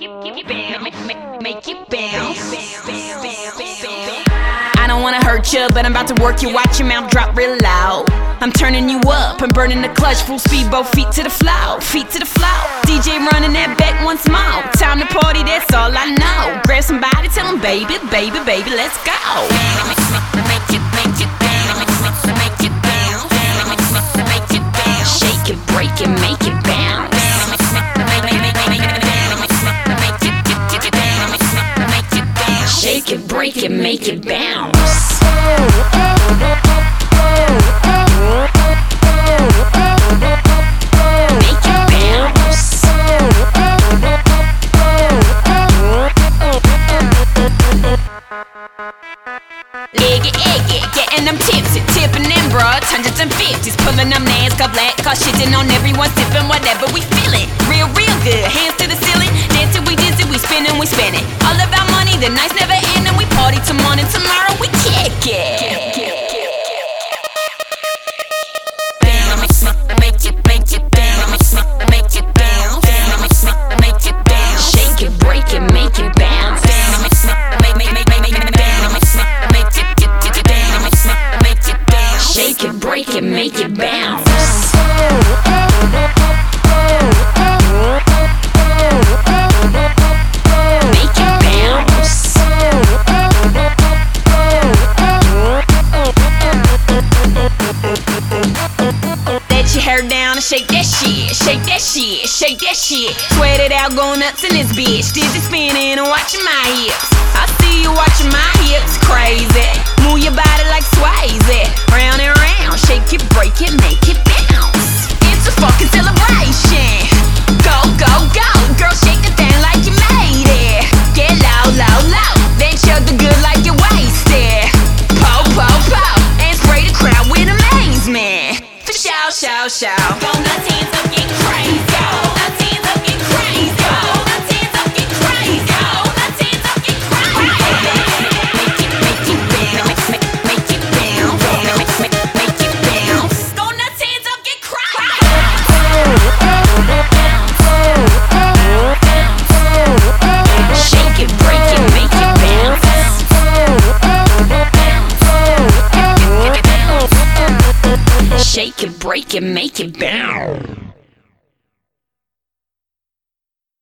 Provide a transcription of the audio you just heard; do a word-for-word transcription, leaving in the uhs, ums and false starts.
Make it bounce. I don't wanna hurt you, but I'm about to work you. Watch your mouth drop real loud. I'm turning you up, I'm burning the clutch. Full speed, both feet to the floor, feet to the floor. D J running that back once more. Time to party, that's all I know. Grab somebody, tell them baby, baby, baby, let's go. Make it, make it bounce. Make it bounce. Make it bounce. Shake it, break it, make it bounce. Shake it, break it, make it bounce. Make it bounce. Egg it, egg it, getting them tipsy, tipping them broads, hundreds and fifties, pulling them nails, got black, car shitting on everyone, sipping whatever we feeling. Real, real good, hands to the ceiling, dancing, we dizzy, we spinning, we spinning. All about money, the nights never end, and we party till morning. Tomorrow we kick it. Make it, make it bounce, make it bounce, make it bounce. Shake it, break it, make it bounce. Make, make, make, make, make it bounce. Make it, get, get it bounce. Make it bounce. Shake it, break it, make it bounce. Let your hair down and shake that shit, shake that shit, shake that shit. Sweat it out, go nuts in this bitch. Dizzy spinning and watching my hips. I see you watching my hips, crazy. Move your body like Swayze. Round and round, shake it, break it, make it bounce. It's a fucking celebration. Go, go, go, girl, shake the thing like you made it. Get low, low, low, then show the good like you're wasted. Po, po, po, and spray the crowd with amazement. Shout, shout, shout. Go nuts, hands up, get crazy. Go nuts, hands up, get crazy. Go nuts, hands up, get crazy. Go nuts, hands up, get crazy. Make it, make it bounce. Make, make it bounce. Make, make, make it bounce. Go nuts, hands up, get crazy. Shake it, break it, make it bounce. Shake it, break it, make it bounce.